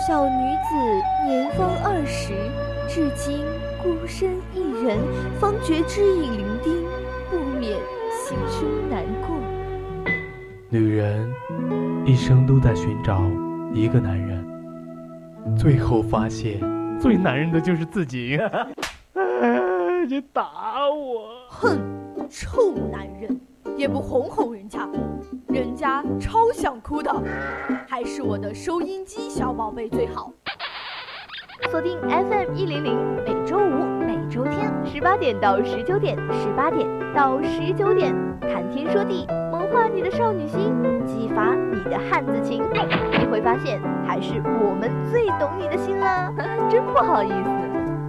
小女子年方20，至今孤身一人，方觉知意伶仃，不免心生难过。 女人一生都在寻找一个男人，最后发现最男人的就是自己。你打我！ 哼，臭男人，也不哄哄人家，人家超想哭的，还是我的收音机小宝贝最好。锁定 FM100，每周五、每周天18点到19点，18点到19点，谈天说地，萌化你的少女心，激发你的汉子情。你会发现，还是我们最懂你的心啦，真不好意思。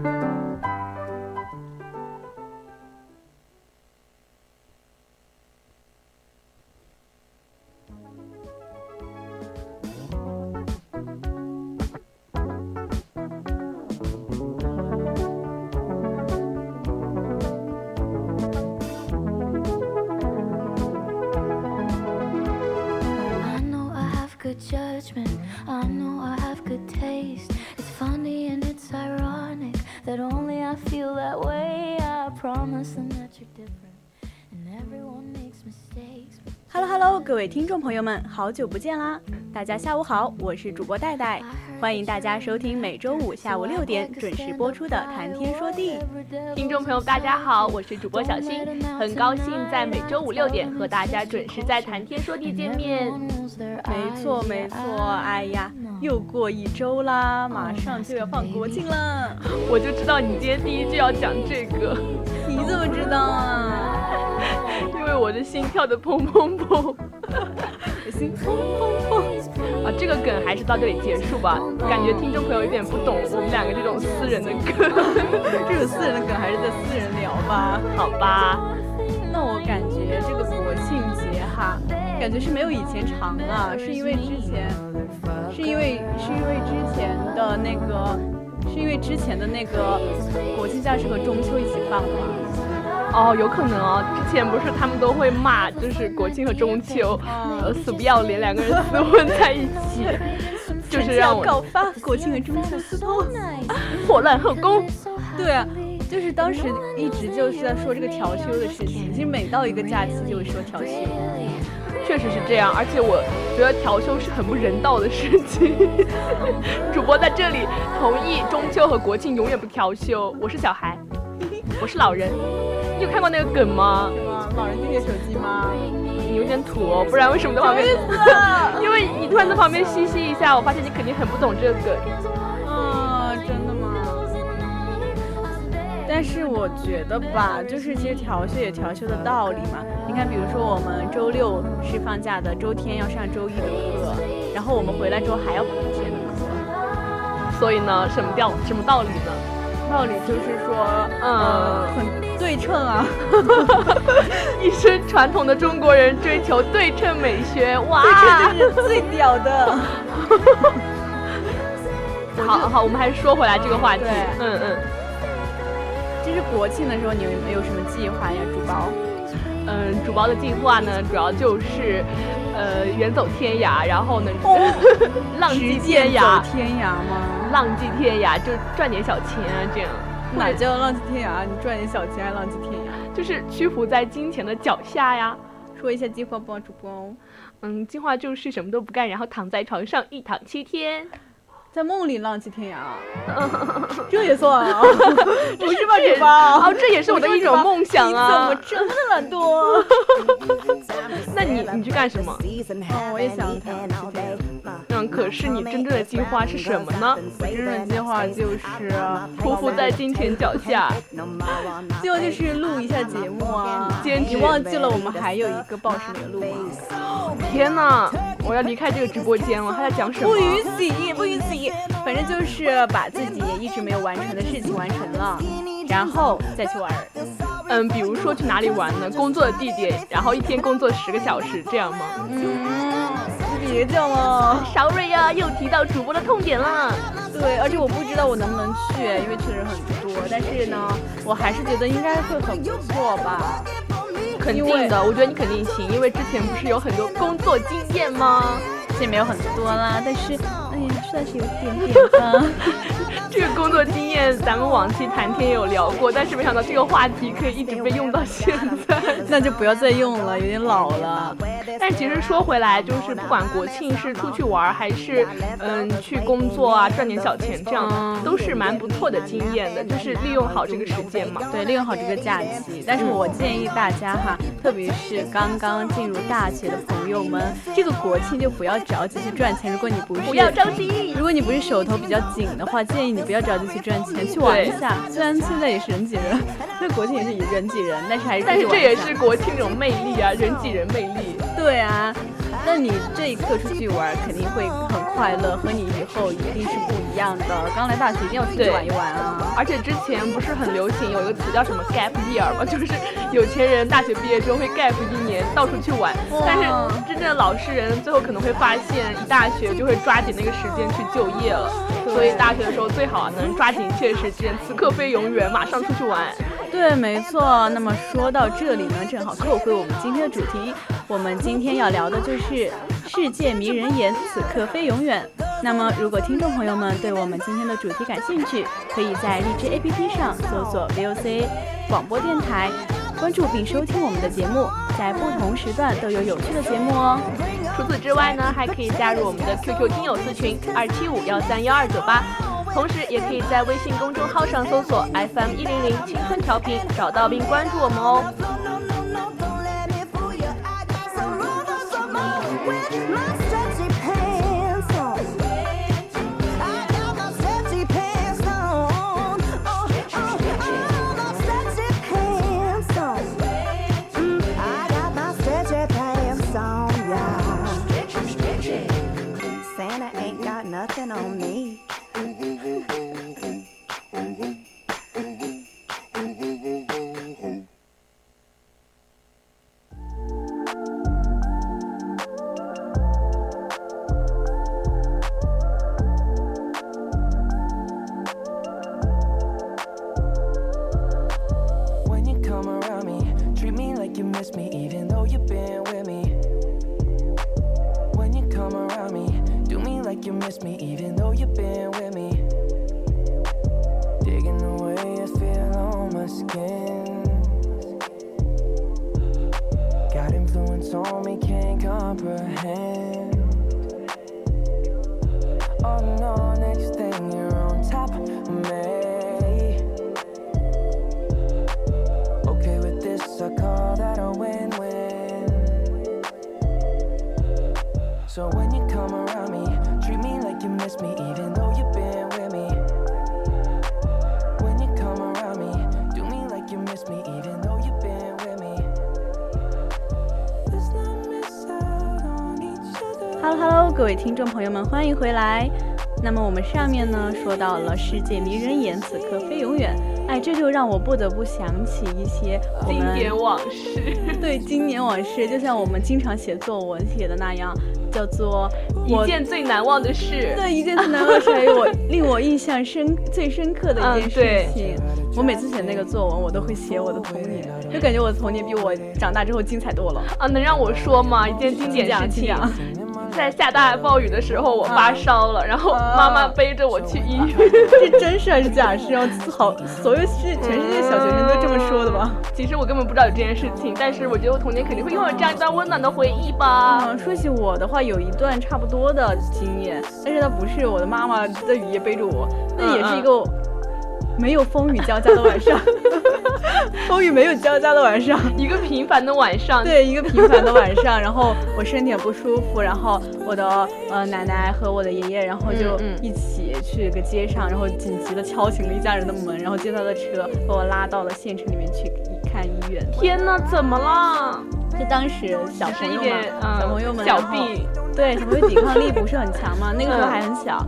Judgment, I know I have good taste. It's funny and it's ironic that only I feel that way. I promise them that you're different, and everyone makes mistakes. Hello， 各位听众朋友们，好久不见啦！大家下午好，我是主播戴戴，欢迎大家收听每周五下午6点准时播出的《谈天说地》。 听众朋友大家好，我是主播小新，很高兴在每周五6点和大家准时在《谈天说地》见面。 没错，哎呀，又过1周啦，马上就要放国庆了。 我就知道你今天第一句要讲这个。 你怎么知道啊？ 因为我的心跳的砰砰砰， 心砰砰砰啊！这个梗还是到这里结束吧，感觉听众朋友有点不懂我们两个这种私人的梗。 这种私人的梗还是在私人聊吧。 好吧， 那我感觉这个国庆节哈，感觉是没有以前长了，是因为之前的那个国庆假是和中秋一起放的吗？ 哦，有可能哦。之前不是他们都会骂，就是国庆和中秋，死不要脸，两个人厮混在一起，就是让我搞发国庆和中秋私通， 破烂后宫。 对啊，就是当时一直就是在说这个调休的事情，其实每到一个假期就会说调休。 确实是这样，而且我觉得调休是很不人道的事情。主播在这里同意中秋和国庆永远不调休。我是小孩，我是老人。你有看过那个梗吗？ 什么老人盯着手机吗？ 你有点土哦，不然为什么在旁边？因为你突然在旁边嘻嘻一下，我发现你肯定很不懂这个梗。 真的吗？但是我觉得吧，就是其实调休也调休的道理嘛。你看，比如说我们周6是放假的，周天要上周1的课，然后我们回来之后还要补1天的课。 所以呢，什么道理呢？ 道理就是说，很对称啊。 一身传统的中国人追求对称美学，哇， 对称就是最屌的。 好，我们还是说回来这个话题。 其实国庆的时候，你有没有什么计划呀，主包？ 主包的计划呢，主要就是远走天涯，然后呢，浪迹天涯。 天涯吗？ 浪迹天涯就赚点小钱啊，这样。 哪叫浪迹天涯？你赚点小钱还浪迹天涯？ 就是屈服在金钱的脚下呀。 说一下计划吧，主播。 计划就是什么都不干，然后躺在床上一躺7天。 在梦里浪迹天涯，这也算啊？不是吧，主包？ 这也是我的一种梦想啊！ 你怎么这么懒惰？ 那你去干什么？ 我也想躺。 可是你真正的计划是什么呢？ 我真正的计划就是匍匐在金钱脚下， 就是录一下节目啊。你忘记了我们还有一个报时没录吗？ 天哪！我要离开这个直播间了，他在讲什么？ 不允许，反正就是把自己一直没有完成的事情完成了，然后再去玩。 比如说去哪里玩呢？工作的地点，然后一天工作10个小时，这样吗？ 别这样了 ，Sorry啊，又提到主播的痛点了。 对，而且我不知道我能不能去，因为去的人很多，但是呢，我还是觉得应该会很不错吧。 肯定的，我觉得你肯定行，因为之前不是有很多工作经验吗？ 实也没有很多啦，但是哎呀，算是有点点吧。 这个工作经验咱们往期谈天也有聊过，但是没想到这个话题可以一直被用到现在。 那就不要再用了，有点老了。 但其实说回来，就是不管国庆是出去玩还是去工作啊赚点小钱，这样都是蛮不错的经验的，就是利用好这个时间嘛。 对，利用好这个假期。但是我建议大家哈，特别是刚刚进入大学的朋友们，这个国庆就不要着急去赚钱。如果你不要着急， 如果你不是手头比较紧的话，建议你不要着急去赚钱，去玩一下。虽然现在也是人挤人，那国庆也是人挤人，但是这也是国庆这种魅力啊，人挤人魅力。 对啊，那你这一刻出去玩肯定会很快乐，和你以后一定是不一样的。刚来大学一定要出去玩一玩啊！ 而且之前不是很流行有一个词叫什么 gap year 吗？就是有钱人大学毕业之后会 gap 1年到处去玩，但是真正的老实人最后可能会发现，一大学就会抓紧那个时间去就业了。所以大学的时候最好能抓紧一切时间，此刻非永远，马上出去玩。 对，没错。那么说到这里呢，正好扣回我们今天的主题。我们今天要聊的就是世界迷人眼，此刻非永远。那么如果听众朋友们对我们今天的主题感兴趣，可以在荔枝 APP 上搜索 VOC 广播电台，关注并收听我们的节目，在不同时段都有有趣的节目哦。 除此之外呢，还可以加入我们的 QQ 听友私群275131298，同时也可以在微信公众号上搜索 FM100青春调频，找到并关注我们哦。 Nothing on me. When you come around me, treat me like you miss me, even though you've been with me. When you come around me, do me like you miss me, even though you've been with me. Digging the way I feel on my skin. Got influence on me, can't comprehend. Oh no, next thing you're on top of me. Okay with this, I call that a win-win. So when you come around me, treat me like you miss me, even though you've been with me. When you come around me, do me like you miss me, even though you've been with me. Let's not miss out on each other. Hello， 各位听众朋友们，欢迎回来。那么我们上面呢说到了世界迷人眼，此刻非永远。哎，这就让我不得不想起一些我们经典往事。 对，经典往事，就像我们经常写作文写的那样，叫做一件最难忘的事。 对，一件最难忘的事，还有令我印象最深刻的一件事情。我每次写那个作文，我都会写我的童年，就感觉我的童年比我长大之后精彩多了。 啊，能让我说吗？一件经典事情。在下大暴雨的时候，我发烧了，然后妈妈背着我去医院。 这真事还是假事？好，所有全世界小学生都这么说的吧？ 其实我根本不知道有这件事情，但是我觉得我童年肯定会拥有这样一段温暖的回忆吧。 说起我的话，有一段差不多的经验，但是它不是我的妈妈在雨夜背着我，那也是一个没有风雨交加的晚上。风雨没有交加的晚上， 一个平凡的晚上。 对，一个平凡的晚上。然后我身体很不舒服，然后我的奶奶和我的爷爷，然后就一起去个街上，然后紧急的敲醒了一家人的门，然后接他的车把我拉到了县城里面去看医院。 天哪，怎么了？ 就当时小朋友们， 小朋友们小病，对，小朋友抵抗力不是很强嘛，那个时候还很小。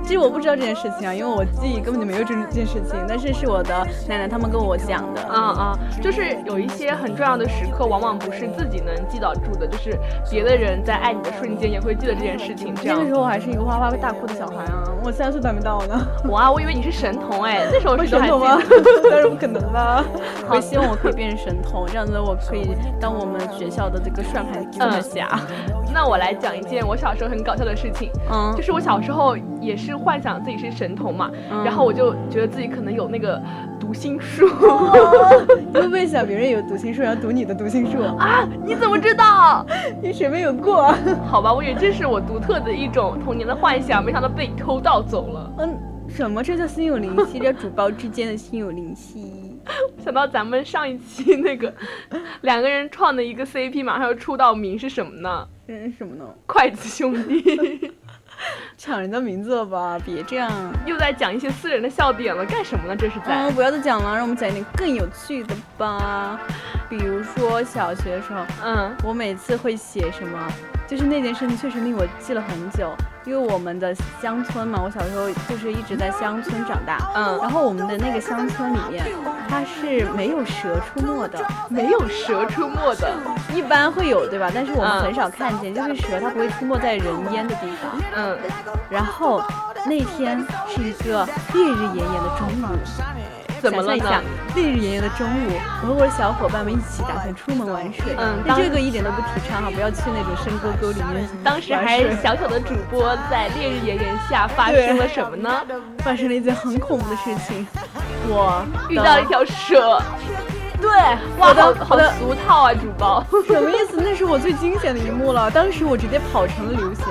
其实我不知道这件事情啊，因为我记忆根本就没有这件事情，但是是我的奶奶他们跟我讲的。 就是有一些很重要的时刻，往往不是自己能记得住的，就是别的人在爱你的瞬间也会记得这件事情。这样那个时候我还是一个哗哗大哭的小孩啊，我3岁都还没到呢。 哇，我以为你是神童哎，那时候是神童吗？当然不可能啦。我希望我可以变成神童，这样子我可以当我们学校的这个算盘侠。 那我来讲一件我小时候很搞笑的事情，就是我小时候也是幻想自己是神童嘛，然后我就觉得自己可能有那个读心术。 你会不会想别人有读心术，然后读你的读心术啊？你怎么知道？ 你谁没有过？ 好吧，我以为这是我独特的一种童年的幻想，没想到被你偷盗走了。 什么？这叫心有灵犀，这主包之间的心有灵犀。 想到咱们上一期那个2个人创的一个 CP 马上要出道名是什么呢？ 什么呢？ 筷子兄弟。 抢人的名字了吧？别这样， 又在讲一些私人的笑点了，干什么呢？这是在不要再讲了，让我们讲一点更有趣的吧。比如说小学的时候，我每次会写什么，就是那件事情确实令我记了很久，因为我们的乡村嘛，我小时候就是一直在乡村长大，然后我们的那个乡村里面，它是没有蛇出没的， 没有蛇出没的， 一般会有对吧？但是我们很少看见，就是蛇它不会出没在人烟的地方，然后那天是一个烈日炎炎的中午。 怎么了呢？ 烈日炎炎的中午，我和我的小伙伴们一起打算出门玩水。这个一点都不提倡哈，不要去那种深沟沟里面。 当时还小小的主播在烈日炎炎下发生了什么呢？ 发生了一件很恐怖的事情，我遇到了一条蛇。 对， 哇，好俗套啊，主播。 什么意思？那是我最惊险的一幕了，当时我直接跑成了刘翔。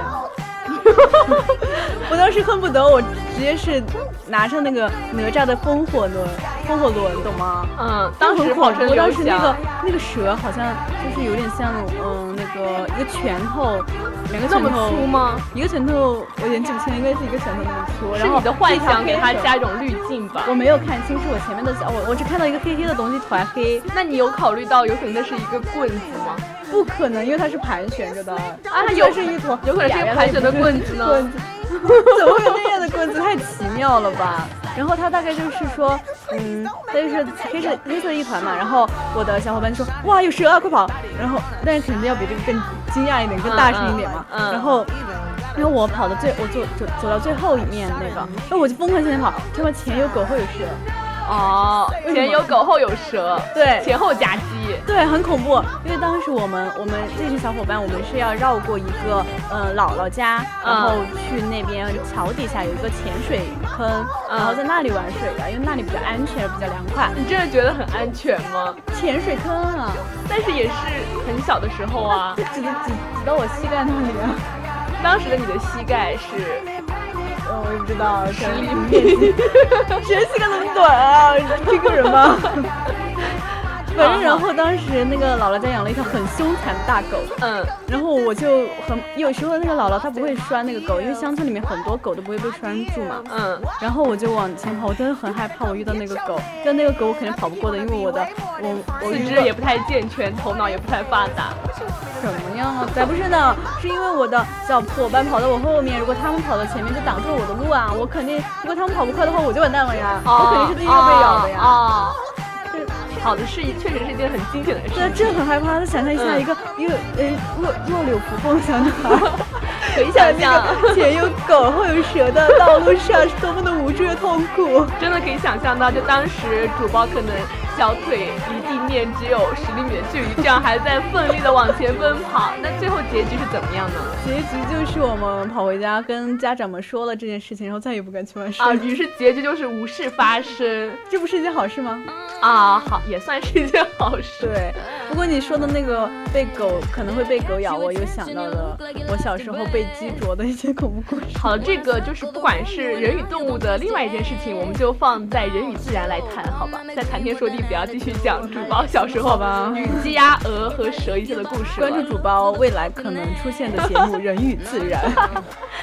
我当时恨不得我直接是拿上那个哪吒的风火轮，懂吗？ 当时跑成刘翔。 当时那个蛇好像就是有点像那个一个拳头，2个拳头。 那么粗吗？ 一个拳头，我有点记不清，应该是一个拳头那么粗。 是你的幻想给它加一种滤镜吧？ 我没有看清，是我前面的我只看到一个黑黑的东西，团黑。 那你有考虑到有可能那是一个棍子吗？ 不可能，因为它是盘旋着的它有可能是一个盘旋的棍子呢。 怎么会有那样的棍子？太奇妙了吧！然后它大概就是说，它就是黑色的一团嘛。然后我的小伙伴说：“哇，有蛇啊，快跑！”然后，但是肯定要比这个更惊讶一点，更大声一点嘛。然后我跑的走到最后一面那个，然后我就疯狂向前跑，他妈前有狗后有蛇。 前有狗后有蛇， 对， 前后夹击， 对，很恐怖。因为当时我们这群小伙伴，我们是要绕过一个姥姥家，然后去那边桥底下有一个潜水坑，然后在那里玩水的，因为那里比较安全，比较凉快。 你真的觉得很安全吗？ 潜水坑啊， 但是也是很小的时候啊， 只到我膝盖那里啊。 当时的你的膝盖是？ 我也不知道，10厘米，谁膝盖那么短啊？这个人吗？反正然后当时那个姥姥家养了一条很凶残的大狗，然后我就有时候那个姥姥她不会拴那个狗，因为乡村里面很多狗都不会被拴住嘛，然后我就往前跑，我真的很害怕我遇到那个狗，但那个狗我肯定跑不过的，因为我四肢也不太健全，头脑也不太发达。 什么样啊？才不是呢，是因为我的小伙伴跑到我后面，如果他们跑到前面就挡住了我的路啊，我肯定如果他们跑不快的话，我就完蛋了呀，我肯定是第一个被咬的呀。 好的是确实是一件很惊险的事情。 对，真的很害怕。想象一下一个弱柳扶风小女孩， 可以想象前有狗后有蛇的道路上是多么的无助的痛苦。 真的可以想象到，就当时主播可能小腿离地面只有10厘米的距离，这样还在奋力的往前奔跑。那最后结局是怎么样呢？ 结局就是我们跑回家跟家长们说了这件事情，然后再也不敢去玩水啊。于是结局就是无事发生。 这不是一件好事吗？ 好，也算是一件好事。 对，不过你说的那个可能会被狗咬，我又想到了我小时候被鸡啄的一些恐怖故事。 好，这个就是不管是人与动物的另外一件事情，我们就放在人与自然来谈，好吧？在谈天说地，不要继续讲主播小时候与鸡鸭鹅和蛇一些的故事。 关注主播未来可能出现的节目《人与自然》。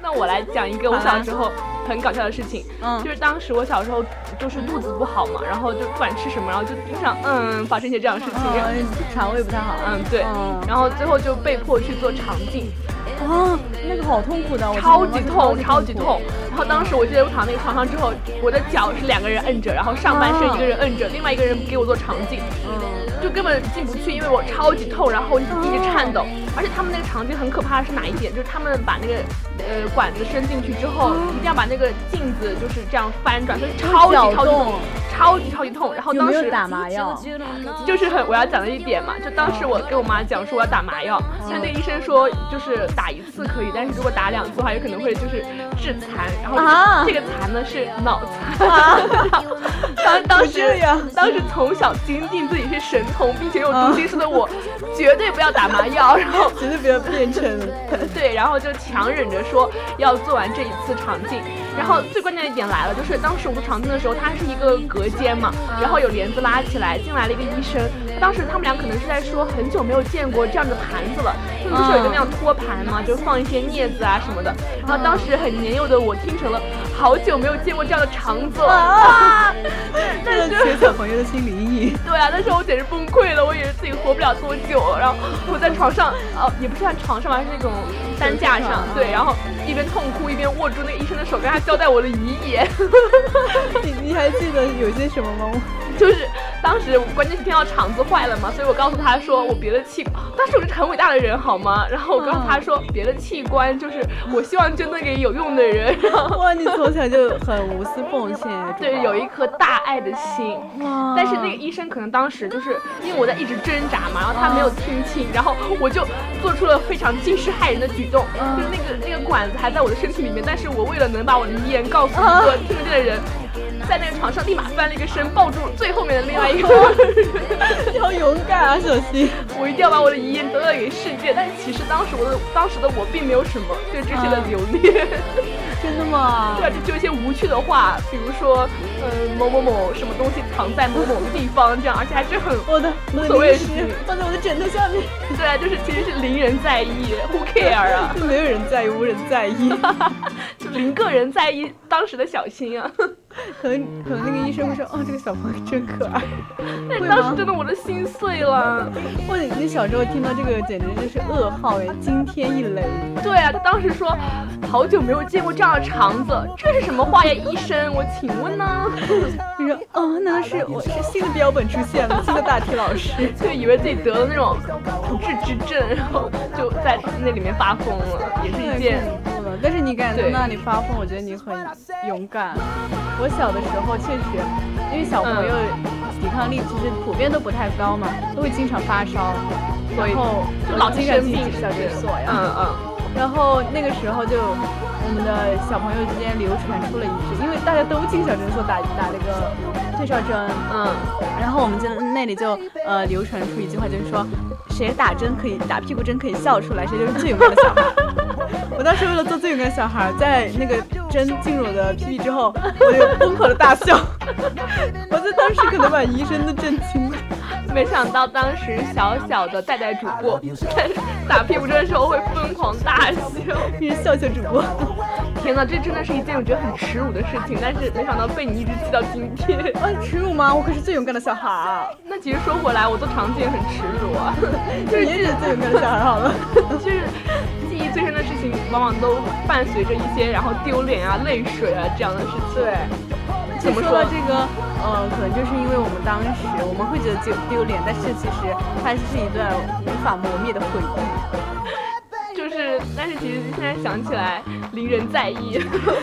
那我来讲一个我小时候很搞笑的事情，就是当时我小时候就是肚子不好嘛，然后就不管吃什么，然后就经常发生一些这样的事情， 肠胃不太好， 对，然后最后就被迫去做肠镜。 那个好痛苦的， 超级痛。然后当时我记得我躺那个床上之后，我的脚是2个人摁着，然后上半身1个人摁着，另外1个人给我做肠镜，就根本进不去，因为我超级痛，然后一直颤抖。而且他们那个肠镜很可怕的是哪一点？就是他们把那个管子伸进去之后，一定要把那个镜子就是这样翻转，所以超级痛。然后当时有没有打麻药？ 就是我要讲的一点嘛，就当时我跟我妈讲说我要打麻药，但那个医生说就是打1次可以，但是如果打2次的话，有可能会就是致残。然后这个残呢是脑残。当时从小坚定自己是神童并且有读心术的我，绝对不要打麻药，然后绝对不要变成对，然后就强忍着说要做完这1次肠镜。然后最关键的一点来了，就是当时我做肠镜的时候，它是一个隔间嘛，然后有帘子拉起来，进来了一个医生。当时他们俩可能是在说很久没有见过这样的盘子了，因为不是有一个那样托盘嘛，就放一些镊子啊什么的。然后当时很年幼的我听成了好久没有见过这样的肠子了， 但是小朋友的心理阴影。 对啊，那时候我简直崩溃了，我以为自己活不了多久了。然后我在床上，也不是在床上吧，是那种担架上，对，然后一边痛哭一边握住那个医生的手，跟他交代我的遗言。 你还记得有些什么吗？ 就是当时关键是听到肠子坏了嘛，所以我告诉他说我别的器，当时我是很伟大的人好吗？然后我告诉他说别的器官就是我希望捐赠给有用的人。 哇，你从小就很无私奉献， 对，有一颗大爱的心。哇！但是那个医生可能当时就是因为我在一直挣扎嘛，然后他没有听清，然后我就做出了非常惊世骇人的举动，就是那个管子还在我的身体里面，但是我为了能把我的遗言告诉一个听得见的人，在那个床上立马翻了一个身，抱住最后面的另外一个人。 你好勇敢啊，小新！ 我一定要把我的遗言交代给世界，但其实当时的我并没有什么对这些的留恋。 真的吗？ 对啊，就一些无趣的话，比如说某某某什么东西藏在某某个地方，这样，而且还是很我的所谓的事放在我的枕头下面。 对啊，就是其实是零人在意 ，Who care 啊？ 没有人在意，无人在意， 就0个人在意当时的小新啊。 可能那个医生会说，这个小朋友真可爱。 但当时真的我的心碎了。 或者你小时候听到这个简直就是噩耗哎，惊天一雷。 对啊，他当时说好久没有见过这样的肠子，这是什么话呀，医生？我请问呢？ 你说难道是我是新的标本出现了，新的大体老师？ 就以为自己得了那种不治之症，然后就在那里面发疯了，也是一件。 但是你敢在那里发疯，我觉得你很勇敢。我小的时候确实，因为小朋友抵抗力其实普遍都不太高嘛，都会经常发烧，然后就老经常去小诊所呀。然后那个时候就我们的小朋友之间流传出了一句，因为大家都进小诊所打那个退烧针，然后我们那里就流传出一句话，就是说谁打屁股针可以笑出来，谁就是最勇敢的小孩。我当时为了做最勇敢的小孩，在那个针进入我的屁屁之后，我就疯狂的大笑。我在当时可能把医生都震惊了。 没想到当时小小的代主播在打屁股针的时候会疯狂大笑， 你是笑主播。 天哪，这真的是一件我觉得很耻辱的事情，但是没想到被你一直记到今天。 耻辱吗？我可是最勇敢的小孩。 那其实说回来，我做肠镜很耻辱啊。 就是你也是最勇敢的小孩好了。 就是记忆最深的事情，往往都伴随着一些然后丢脸啊、泪水啊这样的事情。 对。怎么说这个可能就是因为我们当时我们会觉得丢脸，但是其实它是一段无法磨灭的回忆。 但是其实现在想起来，零人在意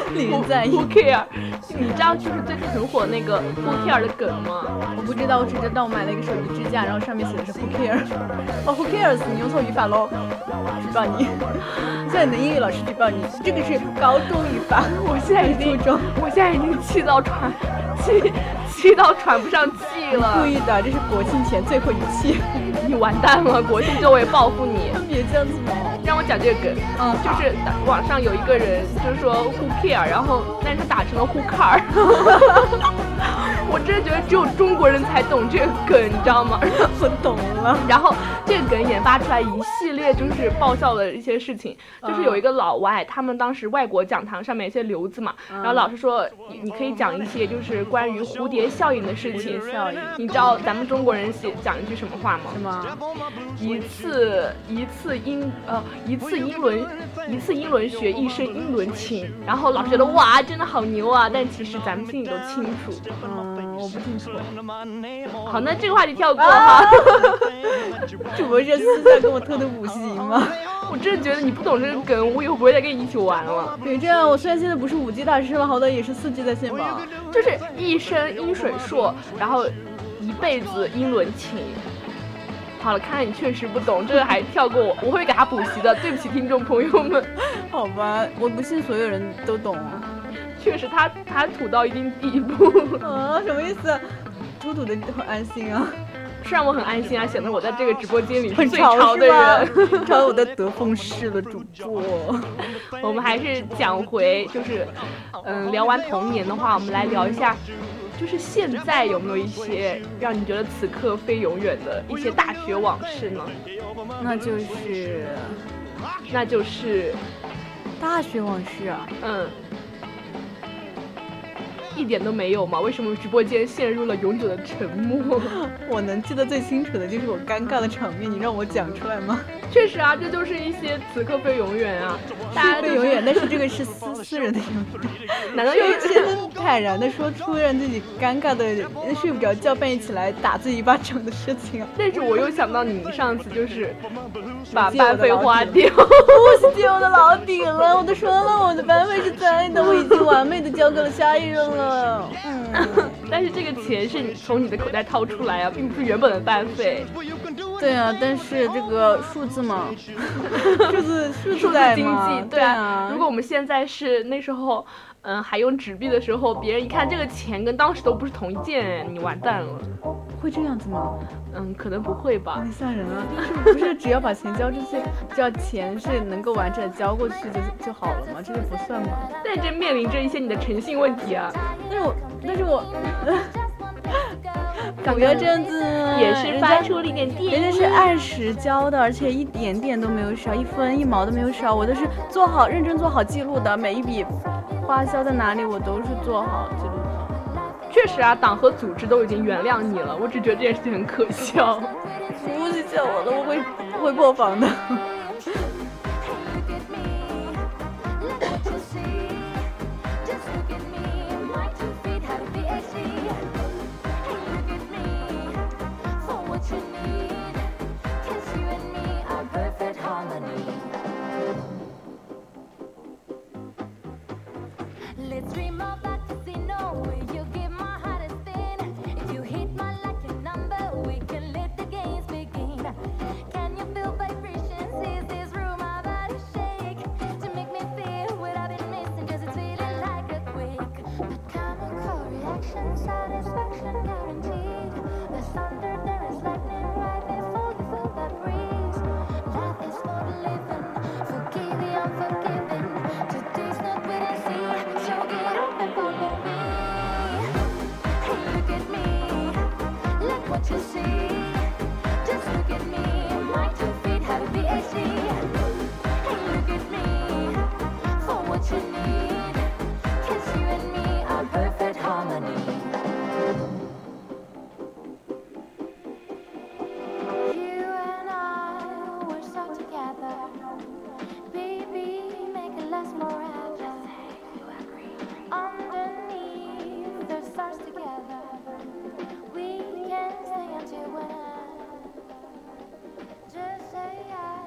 ，Who care？ 你知道就是最近很火那个 Who care 的梗吗？ 我不知道，我只知道我买了一个手机支架，然后上面写的是 Who care。Who cares？ 你用错语法喽，举报你！现在你的英语老师举报你，这个是高中语法。我现在已经气到喘不上气了。故意的，这是国庆前最后一期。 你完蛋了，国庆就会报复你。 别这样子嘛！ 让我讲这个梗，就是网上有一个人就是说 who care， 然后但是他打成了 who car， 我真的觉得只有中国人才懂这个梗，你知道吗？ 我懂了。 然后这个梗研发出来一系列就是爆笑的一些事情，就是有一个老外，他们当时外国讲堂上面有些留子嘛，然后老师说你可以讲一些就是关于蝴蝶效应的事情。你知道咱们中国人讲一句什么话吗？ 什么？ 一次英伦学，一生英伦情。然后老师觉得哇，真的好牛啊！但其实咱们心里都清楚。 我不清楚。 好，那这个话题跳过哈。 主播这次在跟我偷补习吗？ 我真的觉得你不懂这个梗，我以后不会再跟你一起玩了。 别这样，我虽然现在不是5G 大师了，好歹也是4G 在线吧。 就是一生英水硕，然后一辈子英伦情。好了，看来你确实不懂，这个还跳过我会给他补习的，对不起听众朋友们。 好吧，我不信所有人都懂。 确实他土到一定地步。 什么意思？土的很安心啊。 是让我很安心啊，显得我在这个直播间里是最潮的人， 潮我的得风室了主播。 我们还是讲回，就是聊完童年的话，我们来聊一下，就是现在有没有一些让你觉得此刻非永远的一些大学往事呢？ 那就是大学往事啊。 一点都没有吗？为什么直播间陷入了永久的沉默？ 我能记得最清楚的就是我尴尬的场面，你让我讲出来吗？ 确实啊，这就是一些此刻非永远啊，大家非永远，但是这个是私人的永远。 难道有一天坦然的说出让自己尴尬的睡不着觉，半夜起来打自己一巴掌的事情啊？ 但是我又想到你上次就是把班费花掉， 不是借我的老底了，我都说了我的班费是在的，我已经完美的交给了下一任了。 但是这个钱是你从你的口袋掏出来啊，并不是原本的班费。 对啊，但是这个数字嘛，数字经济，对啊。如果我们现在是那时候，还用纸币的时候，别人一看这个钱跟当时都不是同一件，你完蛋了。 会这样子吗？ 可能不会吧。 很吓人啊！不是只要把钱交出去，只要钱是能够完整的交过去就好了吗？这个不算吧？ 但这面临着一些你的诚信问题啊。 但是我不要这样子， 也是发出了一点电， 人家是按时交的，而且一点点都没有少，一分一毛都没有少，我都是认真做好记录的，每一笔花销在哪里我都是做好记录的。 确实啊，党和组织都已经原谅你了，我只觉得这件事情很可笑。 不许叫我了，我会破防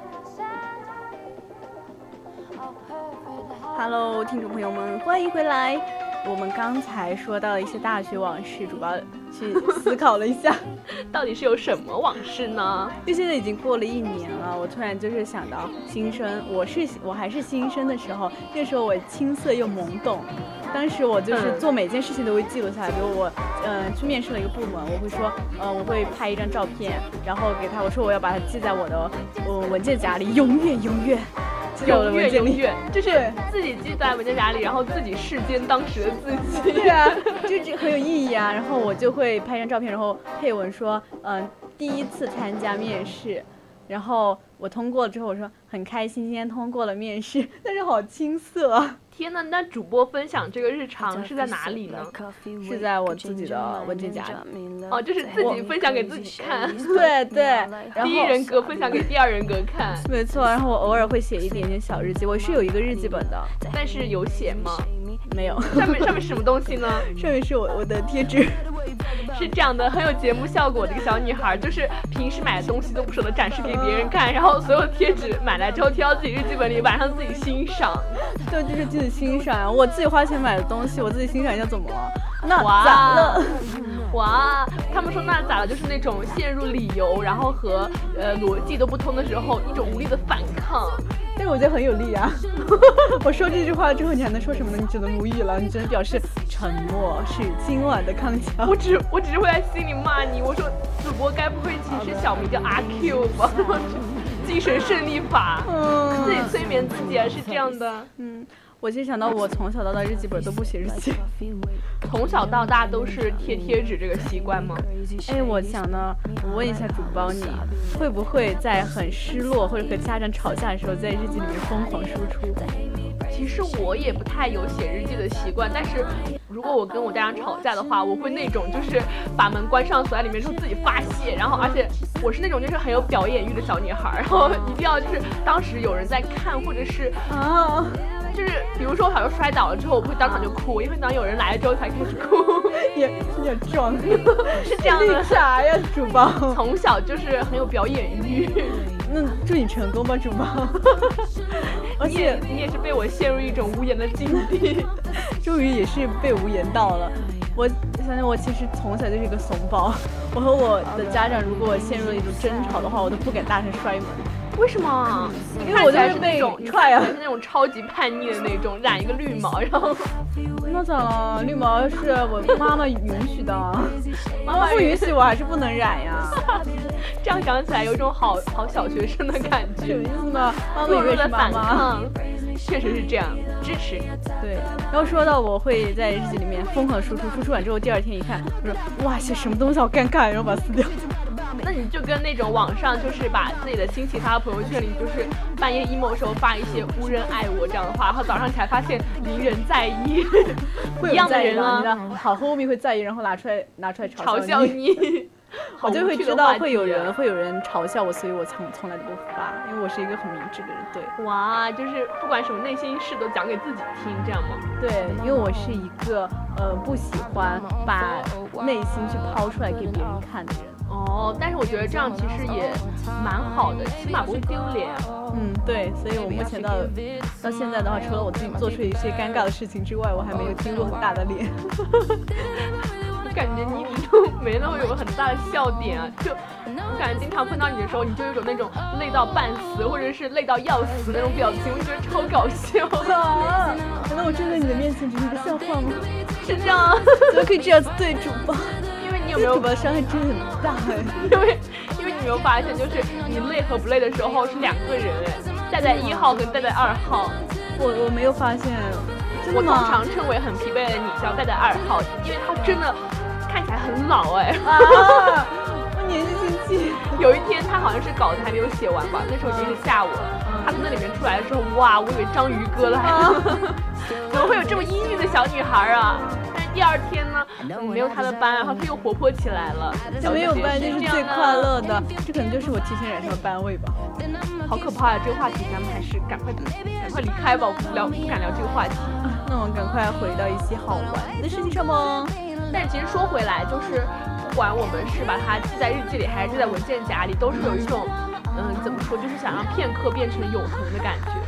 的。Hello， 听众朋友们，欢迎回来！ 我们刚才说到了一些大学往事，主播去思考了一下， 到底是有什么往事呢？ 就现在已经过了1年了，我突然就是想到新生，我还是新生的时候，那时候我青涩又懵懂。当时我就是做每件事情都会记录下来，比如我去面试了一个部门，我会说我会拍一张照片，然后给他，我说我要把它记在我的文件夹里，永远记在我的文件里， 就是自己记在文件夹里，然后自己世间当时的自己。 对啊，这很有意义啊。然后我就会拍一张照片，然后配文说第一次参加面试。然后我通过了之后，我说很开心今天通过了面试，但是好青涩啊！ 天哪，那主播分享这个日常是在哪里呢？ 是在我自己的文件夹里。 哦，就是自己分享给自己看。 对，然后第一人格分享给第二人格看。 没错，然后我偶尔会写一点点小日记，我是有一个日记本的。 但是有写吗？ 没有。 上面是什么东西呢？ 上面是我的贴纸。 是这样的，很有节目效果的一个小女孩，就是平时买的东西都不舍得展示给别人看，然后所有贴纸买来之后贴到自己日记本里，晚上自己欣赏。 对，就是自己欣赏，我自己花钱买的东西，我自己欣赏一下怎么了？那咋了？ 哇，他们说那咋了，就是那种陷入理由然后和逻辑都不通的时候，一种无力的反抗。 但是我觉得很有力啊！我说这句话之后，你还能说什么呢？你只能无语了，你只能表示沉默是今晚的康桥。 我只是会在心里骂你，我说主播该不会其实小名叫阿 Q 吧？精神胜利法，自己催眠自己是这样的。 我其实想到我从小到大日记本都不写日记。 从小到大都是贴贴纸这个习惯吗？ 我想呢，我问一下主播，你会不会在很失落或者和家长吵架的时候，在日记里面疯狂输出？ 其实我也不太有写日记的习惯，但是如果我跟我家长吵架的话，我会那种就是把门关上锁在里面之后自己发泄，然后而且我是那种就是很有表演欲的小女孩，然后一定要就是当时有人在看，或者是就是比如说我小时候摔倒了之后，我不会当场就哭，因为当有人来了之后才开始哭。 也装是这样的。 啥呀，主播？ 从小就是很有表演欲。 那祝你成功吧，主播。而且你也是被我陷入一种无言的境地， 终于也是被无言到了。我想想，我其实从小就是一个怂包。我和我的家长，如果我陷入了一种争吵的话，我都不敢大声摔门。 为什么？ 因为我就是被踹啊， 是那种超级叛逆的那种，染一个绿毛，然后那咋了？绿毛是我妈妈允许的，妈妈不允许我还是不能染呀。 这样想起来有一种好小学生的感觉。 什么意思呢？妈妈以为是妈妈。 确实是这样，支持。 对，然后说到我会在日记里面疯狂输出完之后，第二天一看，我说哇，写什么东西好尴尬，然后把它撕掉。 那你就跟那种网上就是把自己的心情发到朋友圈里，就是半夜 emo 的时候发一些无人爱我这样的话，然后早上起来发现零人在意， 会有人在意啊，好homie会在意，然后拿出来嘲笑你。我就会知道会有人嘲笑我，所以我从来都不发，因为我是一个很明智的人。对， 哇，就是不管什么内心事都讲给自己听，这样吗？ 对，因为我是一个不喜欢把内心去抛出来给别人看的人。 但是我觉得这样其实也蛮好的，起码不会丢脸。 对，所以我目前到现在的话，除了我自己做出一些尴尬的事情之外，我还没有丢过很大的脸。 感觉你一直都没那么有很大的笑点啊，就我感觉经常碰到你的时候，你就有一种那种累到半死或者是累到要死那种表情，我觉得超搞笑啊！难道我站在你的面前只是一个笑话吗？ 是这样， 怎么可以这样子对主播？ 因为你有没有主播的伤害真的很大哎？ 因为你没有发现，就是你累和不累的时候是两个人哎，站在1号跟站在2号。 我没有发现。 我通常称为很疲惫的你是要站在2号，因为他真的看起来很老哎。 我年纪轻轻。 有一天他好像是稿子还没有写完吧，那时候已经是下午了。他从那里面出来的时候，哇，我以为章鱼哥来了。怎么会有这么阴郁的小女孩啊？但是第二天呢，没有她的班，然后她又活泼起来了。 没有班就是最快乐的，这可能就是我提前染上了班味吧。 好可怕呀！这个话题咱们还是赶快离开吧，我不敢聊这个话题。 那我们赶快回到一些好玩的事情上吧。 但是其实说回来，就是不管我们是把它记在日记里，还是记在文件夹里，都是有一种怎么说，就是想让片刻变成永恒的感觉。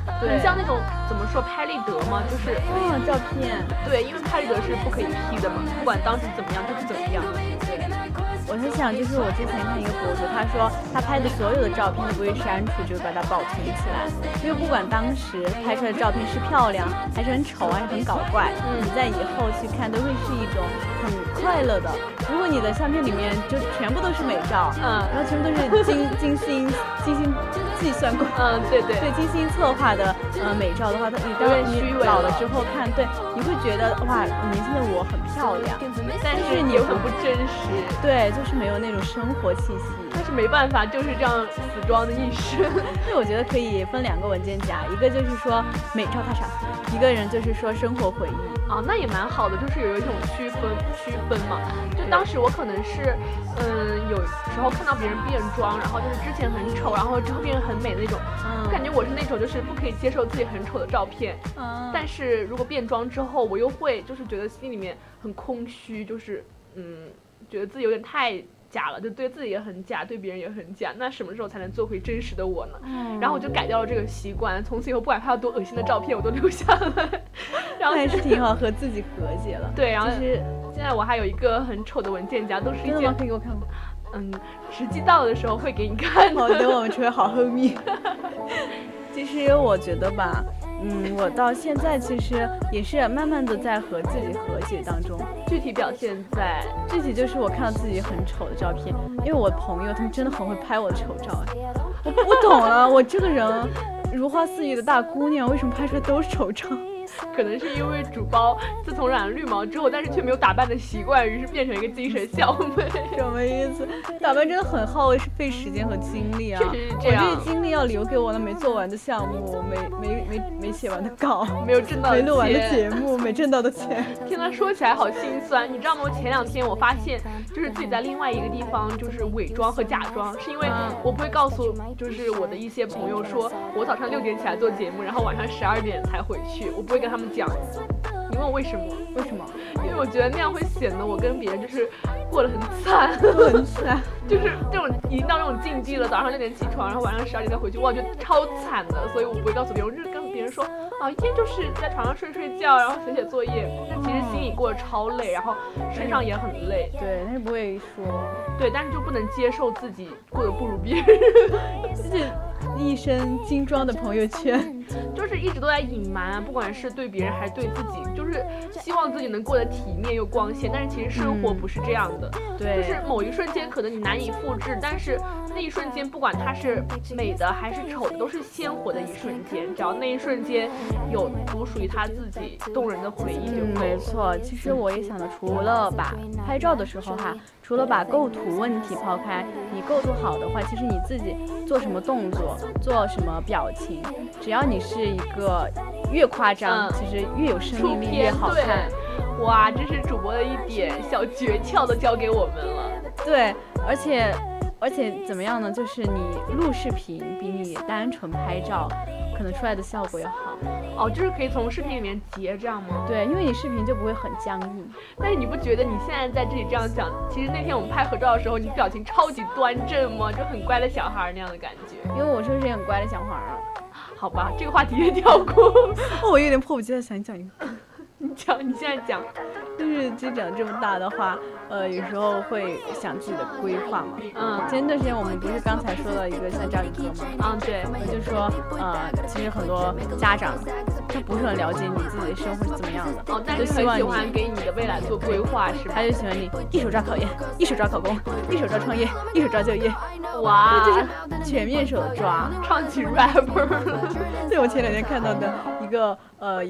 很像那种怎么说拍立得嘛，就是照片。 对，因为拍立得是不可以 P 的嘛，不管当时怎么样就是怎么样。对。 我在想，就是我之前看一个博主，他说他拍的所有的照片都不会删除，就是把它保存起来，因为不管当时拍出来的照片是漂亮，还是很丑，还是很搞怪，你在以后去看都会是一种很快乐的。如果你的相片里面就全部都是美照，然后全部都是精心计算过， 对， 精心策划的美照的话，你当然你老了之后看，对，你会觉得哇，年轻的我很漂亮， 但是你又很不真实， 对，就是没有那种生活气息。 但是没办法，就是这样死装的一生。 所以我觉得可以分2个文件夹，一个就是说美照踏场，一个人就是说生活回忆。 那也蛮好的，就是有一种区分嘛。就当时我可能是，有时候看到别人变装，然后就是之前很丑，然后之后变成很美的那种，我感觉我是那种就是不可以接受自己很丑的照片。但是如果变装之后，我又会就是觉得心里面很空虚，就是觉得自己有点太假了，就对自己也很假，对别人也很假，那什么时候才能做回真实的我呢？然后我就改掉了这个习惯，从此以后不管拍到多恶心的照片我都留下来。然后还是挺好，和自己和解了。 对，然后现在我还有一个很丑的文件夹，都是一些可以给我看吗？ 时机到的时候会给你看的。 好，等我们成为好homie蜜。其实我觉得吧，我到现在其实也是慢慢的在和自己和解当中。 具体表现在， 具体就是我看到自己很丑的照片，因为我朋友他们真的很会拍我的丑照，我不懂了，我这个人如花似玉的大姑娘，为什么拍出来都是丑照？ 可能是因为主播自从染了绿毛之后，但是却没有打扮的习惯，于是变成一个精神小妹。 什么意思？打扮真的很耗费时间和精力啊！ 确实是这样。 我这个精力要留给我那没做完的项目，没写完的稿， 没有挣到的钱， 没录完的节目，没挣到的钱。 天呐，说起来好心酸，你知道吗？我前2天我发现，就是自己在另外一个地方就是伪装和假装，是因为我不会告诉就是我的一些朋友说，我早上6点起来做节目，然后晚上12点才回去，我不会跟他们讲。你问我为什么？ 为什么？ 因为我觉得那样会显得我跟别人就是过得很惨， 很惨， 就是这种已经到这种境地了。早上6点起床，然后晚上12点再回去，哇，就超惨的。所以我不会告诉别人，就是跟别人说一天就是在床上睡觉，然后写作业。但其实心里过得超累，然后身上也很累。 对，但是不会说。 对，但是就不能接受自己过得不如别人， 自己一身精装的朋友圈， 就是一直都在隐瞒，不管是对别人还是对自己，就是希望自己能过得体面又光鲜。但是其实生活不是这样的， 对， 就是某一瞬间可能你难以复制，但是那一瞬间不管它是美的还是丑的，都是鲜活的一瞬间。只要那一瞬间有独属于他自己动人的回忆就够了。 没错，其实我也想的，除了把拍照的时候除了把构图问题抛开，你构图好的话，其实你自己做什么动作，做什么表情，只要你是一个越夸张，其实越有生命力，越好看。 哇，这是主播的一点小诀窍都教给我们了。 对，而且怎么样呢？就是你录视频比你单纯拍照可能出来的效果要好。 就是可以从视频里面截这样吗？ 对，因为你视频就不会很僵硬。 但是你不觉得你现在在这里这样讲，其实那天我们拍合照的时候，你表情超级端正吗？就很乖的小孩那样的感觉。 因为我是很乖的小孩啊。 好吧，这个话题也跳过。 我有点迫不及待想讲一个。 你现在讲。 就是长这么大的话，有时候会想自己的规划嘛。前段时间我们不是刚才说了一个像这样一个吗？ 对， 我就说其实很多家长他不是很了解你自己的生活是怎么样的， 但是很喜欢给你的未来做规划，是吧？ 他就喜欢你一手抓考研，一手抓考公，一手抓创业，一手抓就业。 哇， 就是全面手抓， 唱起 rapper 了。 对，我前2天看到的一个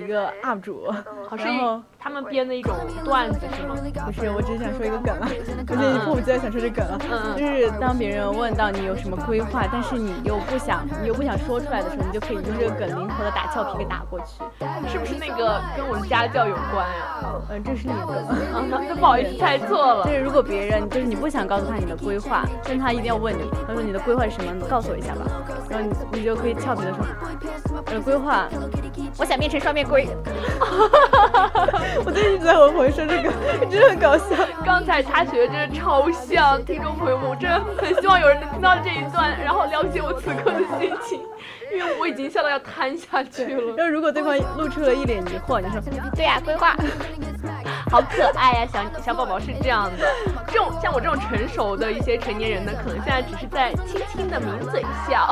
UP 主，然后他们编的一种段子是吗？ 不是，我只是想说一个梗啊，而且你迫不及待想说这梗啊，就是当别人问到你有什么规划，但是你又不想说出来的时候，你就可以用这个梗灵活的打俏皮给打过去。 是不是那个跟我们家教有关呀？ 这是你的梗。 那不好意思猜错了。 就是如果别人就是你不想告诉他你的规划，但他一定要问你，他说你的规划是什么？你告诉我一下吧。然后你就可以俏皮的说，我的规划，我想变成双面龟。 我最近一直在我朋友说这个，真的很搞笑。 刚才他学的真的超像，听众朋友们，我真的很希望有人能听到这一段，然后了解我此刻的心情，因为我已经笑到要瘫下去了。 然后如果对方露出了一脸疑惑，你说对呀，规划。好可爱呀、小宝宝是这样的。这种像我这种成熟的一些成年人呢，可能现在只是在轻轻的抿嘴笑。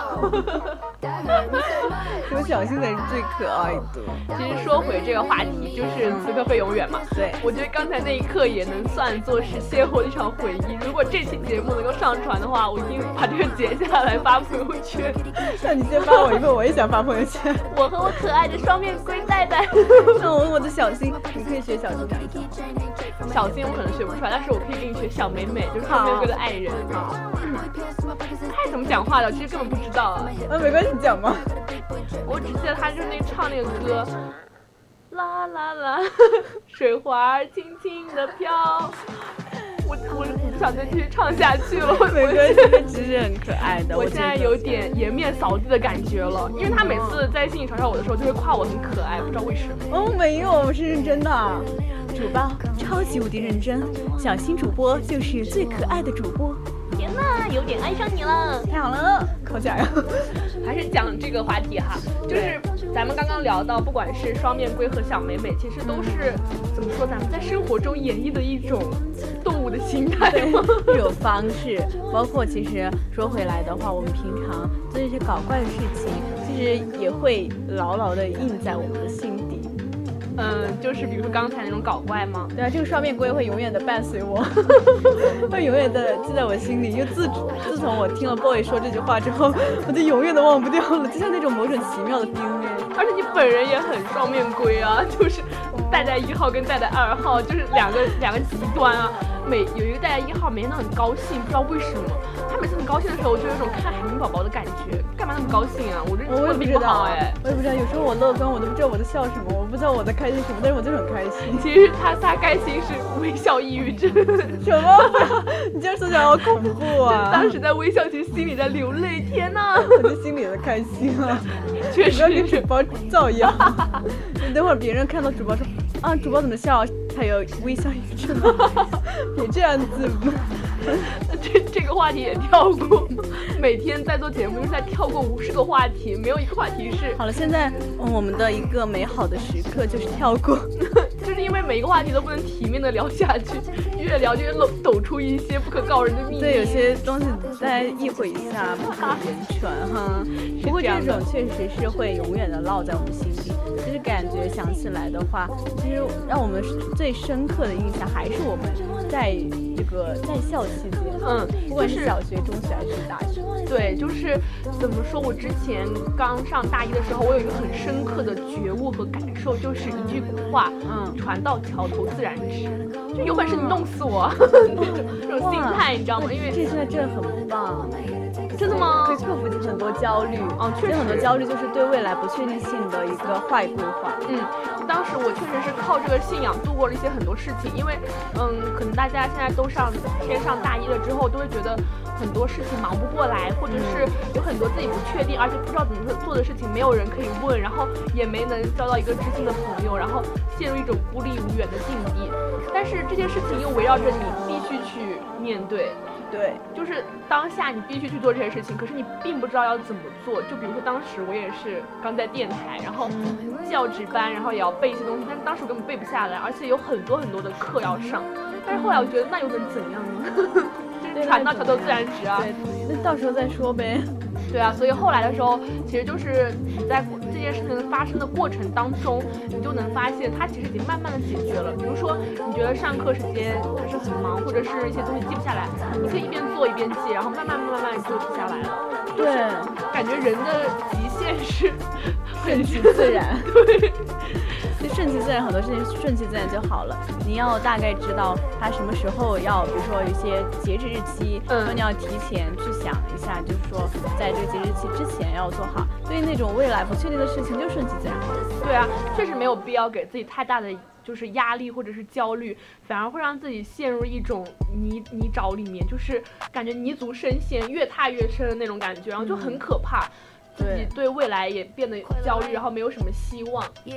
说小新才是最可爱的。 其实说回这个话题，就是此刻非永远嘛。 对， 我觉得刚才那一刻也能算作是邂逅的一场回忆。如果这期节目能够上传的话，我一定把这个截下来发朋友圈。 那你先发我一个，我也想发朋友圈。 我和我可爱的双面龟蛋蛋。 那我的小新，你可以学小新讲一讲。 小新我可能学不出来，但是我可以给你学小美美，就是双面龟的爱人。好，他是怎么讲话的？其实根本不知道啊。 没关系，你讲嘛。 我只记得他就是唱那个歌，啦啦啦，水花轻轻的飘。我不想再继续唱下去了。 没关系，其实很可爱的。 我现在有点颜面扫地的感觉了，因为他每次在心里嘲笑我的时候，就会夸我很可爱，不知道为什么。 哦，没有，我是认真的。主播超级无敌认真，小新主播就是最可爱的主播。 天哪，有点爱上你了， 太好了，扣起来呀！ 还是讲这个话题哈，就是咱们刚刚聊到，不管是双面龟和小美美，其实都是怎么说，咱们在生活中演绎的一种动物的心态吗？ 这种方式，包括其实说回来的话，我们平常做一些搞怪的事情，其实也会牢牢的印在我们的心底。 就是比如说刚才那种搞怪吗？ 对啊，这个双面龟会永远的伴随我，会永远的记在我心里。因为自从我听了 boy 说这句话之后，我就永远的忘不掉了，就像那种某种奇妙的 DNA。 而且你本人也很双面龟啊，就是戴戴1号跟戴戴2号，就是两个极端啊。有一个戴戴1号每天都很高兴，不知道为什么，他每次很高兴的时候，我就有一种看海绵宝宝的感觉。干嘛那么高兴啊？我也不知道哎， 我也不知道。有时候我乐观，我都不知道我在笑什么，我不知道我在开心什么，但是我就是很开心。 其实他开心是微笑抑郁症。 什么？你这样说起来好恐怖啊！ 当时在微笑，其实心里在流泪。天哪！ 我就心里在开心啊。 确实， 不要跟主播造谣。等会儿别人看到主播说啊，主播怎么笑？他有微笑抑郁症吗？别这样子。 这个话题也跳过。每天在做节目就是在跳过50个话题，没有一个话题是好了。现在我们的一个美好的时刻就是跳过。 就是因为每一个话题都不能体面的聊下去，越聊就越抖出一些不可告人的秘密。 对，有些东西大家意会一下，不可言传哈。不过这种确实是会永远的烙在我们心里。其实感觉想起来的话，其实让我们最深刻的印象还是我们在这个在校期间，不管是小学、中学还是大学。 对，就是怎么说，我之前刚上大一的时候，我有一个很深刻的觉悟和感受，就是一句古话，船到桥头自然直，就有本事你弄死我，这种心态你知道吗？因为这现在真的很棒。 真的吗？ 可以克服很多焦虑。确实很多焦虑就是对未来不确定性的一个坏规划。 当时我确实是靠这个信仰度过了一些很多事情，因为可能大家现在都上大一了之后，都会觉得很多事情忙不过来，或者是有很多自己不确定，而且不知道怎么做的事情，没有人可以问，然后也没能交到一个知心的朋友，然后陷入一种孤立无援的境地。但是这件事情又围绕着你必须去面对。 对， 就是当下你必须去做这些事情，可是你并不知道要怎么做。就比如说当时我也是刚在电台，然后教职班，然后也要背一些东西，但是当时我根本背不下来，而且有很多的课要上。但是后来我觉得那又能怎样呢？就是船到桥头自然直啊。 对，那到时候再说呗。 对啊，所以后来的时候，其实就是你在这件事情发生的过程当中，你就能发现它其实已经慢慢的解决了。比如说，你觉得上课时间还是很忙，或者是一些东西记不下来，你可以一边做一边记，然后慢慢就记下来了。 对， 感觉人的极限是顺其自然。 对。 就顺其自然，很多事情顺其自然就好了。你要大概知道它什么时候要，比如说有一些截止日期，你要提前去想一下，就是说在这个截止日期之前要做好。对于那种未来不确定的事情，就顺其自然好了。 对啊，确实没有必要给自己太大的就是压力或者是焦虑，反而会让自己陷入一种泥沼里面，就是感觉泥足深陷，越踏越深的那种感觉，然后就很可怕。自己对未来也变得焦虑，然后没有什么希望。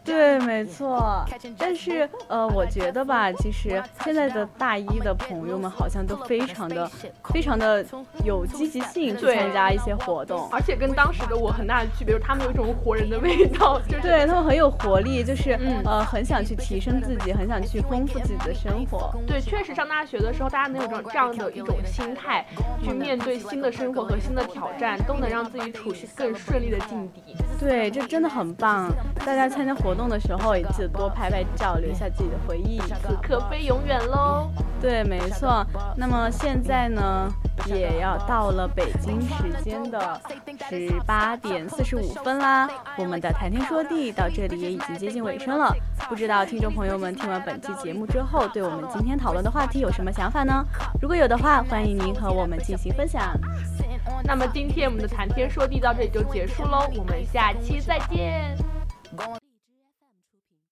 对，没错。但是我觉得吧，其实现在的大一的朋友们好像都非常的有积极性去参加一些活动， 而且跟当时的我很大的区别就是他们有一种活人的味道，就是对他们很有活力，就是很想去提升自己，很想去丰富自己的生活。 对，确实上大学的时候，大家能有这样的一种心态，去面对新的生活和新的挑战，都能让自己处于更顺利的境地。 对，这真的很棒。大家参加活动的时候也记得多拍拍照，留下自己的回忆。 此刻非永远喽。 对，没错。那么现在呢，也要到了北京时间的18点45分啦。我们的谈天说地到这里也已经接近尾声了。不知道听众朋友们听完本期节目之后，对我们今天讨论的话题有什么想法呢？如果有的话，欢迎您和我们进行分享。 那么今天我们的谈天说地到这里就结束喽，我们下期再见。